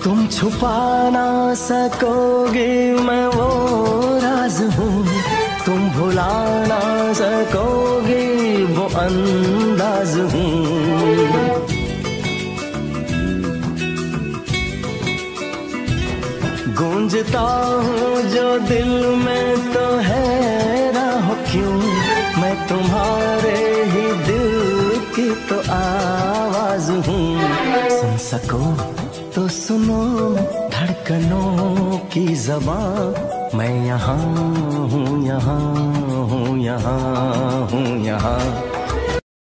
तुम छुपा ना सकोगे मैं वो राज हूँ, तुम भुला ना सकोगे वो अंदाज हूँ। गूंजता हूँ जो दिल में तो हैरान हो क्यों, मैं तुम्हारे ही दिल की तो आवाज हूँ। सुन सको तो सुनो धड़कनों की ज़बां, मैं यहाँ हूँ, यहाँ हूँ, यहाँ हूँ, यहाँ।